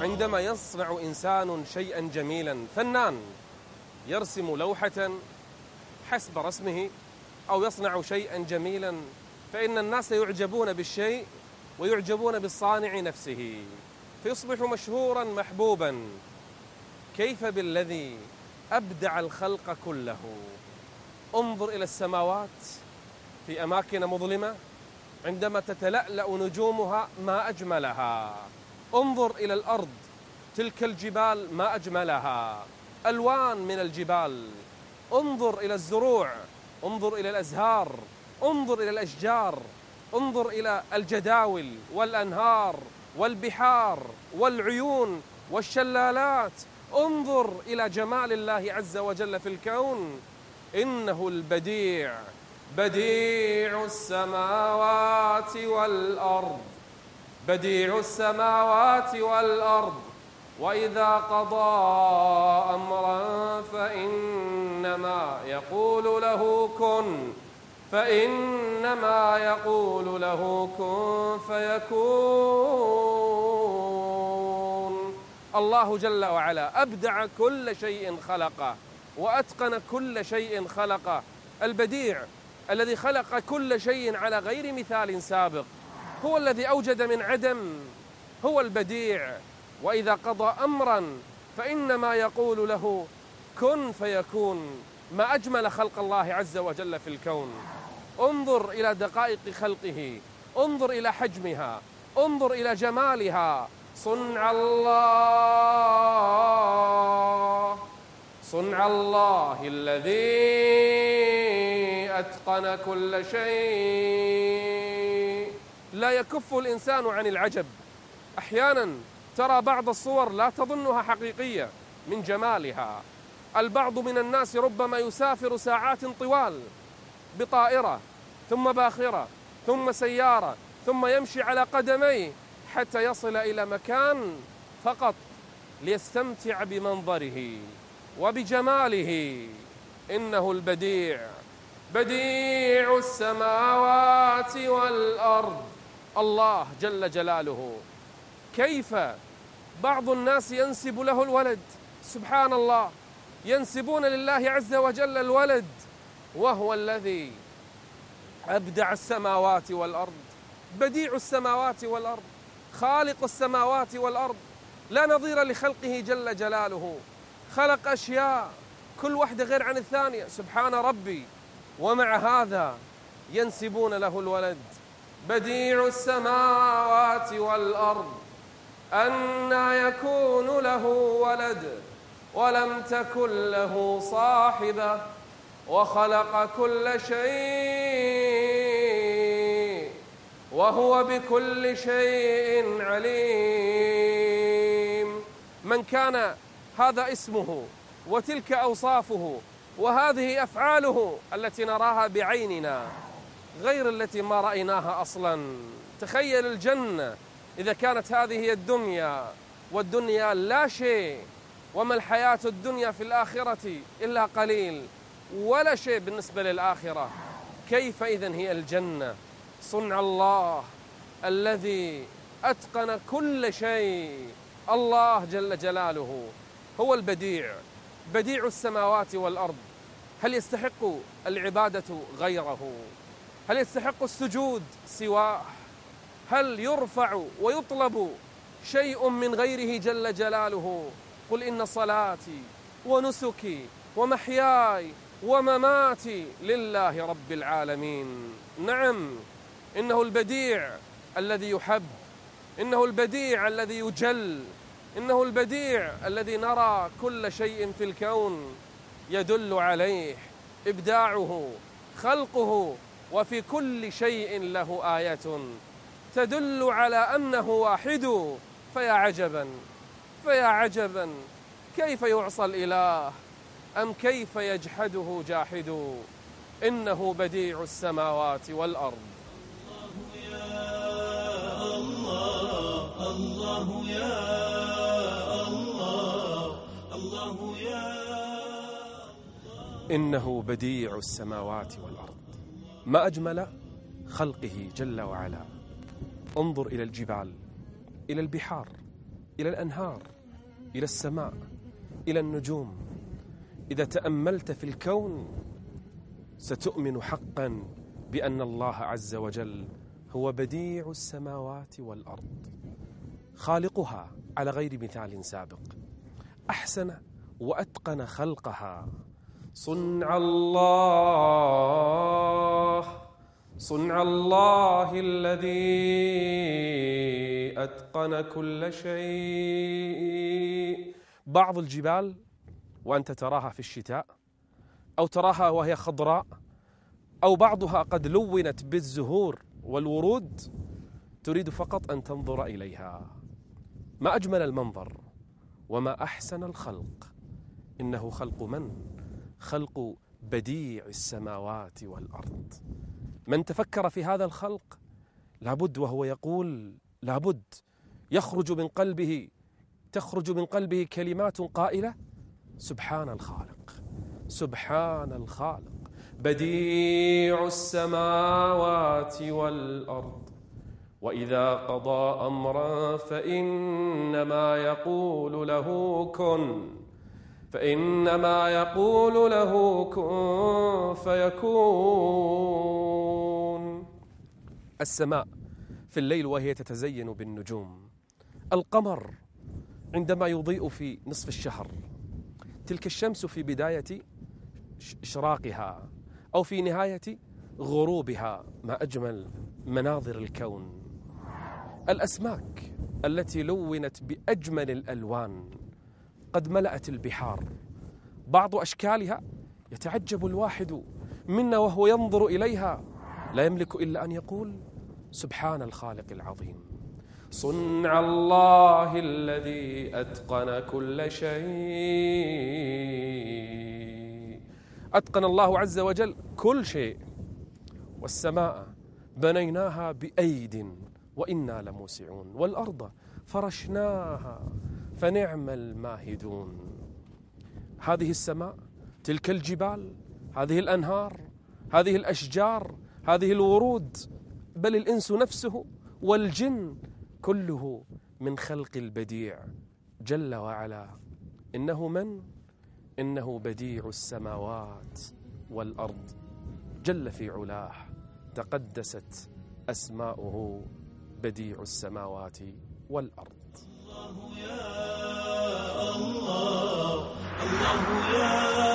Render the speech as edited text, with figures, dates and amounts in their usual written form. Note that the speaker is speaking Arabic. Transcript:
عندما يصنع إنسان شيئا جميلا، فنان يرسم لوحة حسب رسمه أو يصنع شيئا جميلا، فإن الناس يعجبون بالشيء ويعجبون بالصانع نفسه فيصبح مشهورا محبوبا. كيف بالذي أبدع الخلق كله؟ انظر إلى السماوات في أماكن مظلمة عندما تتلألأ نجومها ما أجملها. انظر إلى الأرض، تلك الجبال ما أجملها، ألوان من الجبال. انظر إلى الزروع، انظر إلى الأزهار، انظر إلى الأشجار، انظر إلى الجداول والأنهار والبحار والعيون والشلالات. انظر إلى جمال الله عز وجل في الكون. إنه البديع، بديع السماوات والأرض، بديع السماوات والأرض. وإذا قضى أمرا فإنما يقول له كن، فإنما يقول له كن فيكون. الله جل وعلا أبدع كل شيء خلقه وأتقن كل شيء خلقه. البديع الذي خلق كل شيء على غير مثال سابق، هو الذي أوجد من عدم، هو البديع. وإذا قضى أمرا فإنما يقول له كن فيكون. ما أجمل خلق الله عز وجل في الكون. انظر إلى دقائق خلقه، انظر إلى حجمها، انظر إلى جمالها. صنع الله، صنع الله الذي أتقن كل شيء. لا يكف الإنسان عن العجب. أحيانا ترى بعض الصور لا تظنها حقيقية من جمالها. البعض من الناس ربما يسافر ساعات طوال بطائرة ثم باخرة ثم سيارة ثم يمشي على قدميه حتى يصل إلى مكان فقط ليستمتع بمنظره وبجماله. إنه البديع، بديع السماوات والأرض. الله جل جلاله. كيف بعض الناس ينسب له الولد، سبحان الله، ينسبون لله عز وجل الولد، وهو الذي أبدع السماوات والأرض، بديع السماوات والأرض، خالق السماوات والأرض، لا نظير لخلقه جل جلاله. خلق أشياء كل واحدة غير عن الثانية، سبحان ربي، ومع هذا ينسبون له الولد. بديع السماوات والأرض، أنى يكون له ولد ولم تكن له صاحبة وخلق كل شيء وهو بكل شيء عليم. من كان هذا اسمه وتلك أوصافه وهذه أفعاله التي نراها بعيننا غير التي ما رأيناها أصلا. تخيل الجنة إذا كانت هذه هي الدنيا، والدنيا لا شيء، وما الحياة الدنيا في الآخرة إلا قليل، ولا شيء بالنسبة للآخرة. كيف إذن هي الجنة؟ صنع الله الذي أتقن كل شيء. الله جل جلاله هو البديع، بديع السماوات والأرض. هل يستحق العبادة غيره؟ هل يستحق السجود سواه؟ هل يرفع ويطلب شيء من غيره جل جلاله؟ قل إن صلاتي ونسكي ومحياي ومماتي لله رب العالمين. نعم، إنه البديع الذي يحب، إنه البديع الذي يجل، إنه البديع الذي نرى كل شيء في الكون يدل عليه إبداعه، خلقه، وفي كل شيء له آية تدل على أنه واحد. فيا عجبا، فيا عجبا، كيف يعصى الإله أم كيف يجحده جاحد؟ إنه بديع السماوات والأرض. الله الله يا الله، الله يا إنه بديع السماوات والأرض. ما أجمل خلقه جل وعلا. انظر إلى الجبال، إلى البحار، إلى الأنهار، إلى السماء، إلى النجوم. إذا تأملت في الكون ستؤمن حقا بأن الله عز وجل هو بديع السماوات والأرض، خالقها على غير مثال سابق، أحسن وأتقن خلقها. صنع الله الذي أتقن كل شيء. بعض الجبال وأنت تراها في الشتاء أو تراها وهي خضراء أو بعضها قد لونت بالزهور والورود، تريد فقط أن تنظر إليها. ما أجمل المنظر وما أحسن الخلق. إنه خلق من؟ خلق بديع السماوات والأرض. من تفكر في هذا الخلق لابد وهو يقول، لابد تخرج من قلبه كلمات قائلة: سبحان الخالق، سبحان الخالق، بديع السماوات والأرض، وإذا قضى أمرا فإنما يقول له كن فيكون. السماء في الليل وهي تتزين بالنجوم، القمر عندما يضيء في نصف الشهر، تلك الشمس في بداية إشراقها أو في نهاية غروبها. ما أجمل مناظر الكون. الأسماك التي لونت بأجمل الألوان قد ملأت البحار، بعض أشكالها يتعجب الواحد منا وهو ينظر إليها، لا يملك إلا أن يقول: سبحان الخالق العظيم. صنع الله الذي أتقن كل شيء. أتقن الله عز وجل كل شيء. والسماء بنيناها بأيد وإنا لموسعون، والأرض فرشناها فنعم الماهدون. هذه السماء، تلك الجبال، هذه الأنهار، هذه الأشجار، هذه الورود، بل الإنس نفسه والجن، كله من خلق البديع جل وعلا. إنه بديع السماوات والأرض جل في علاه، تقدست أسماؤه بديع السماوات والأرض. الله يا الله، الله يا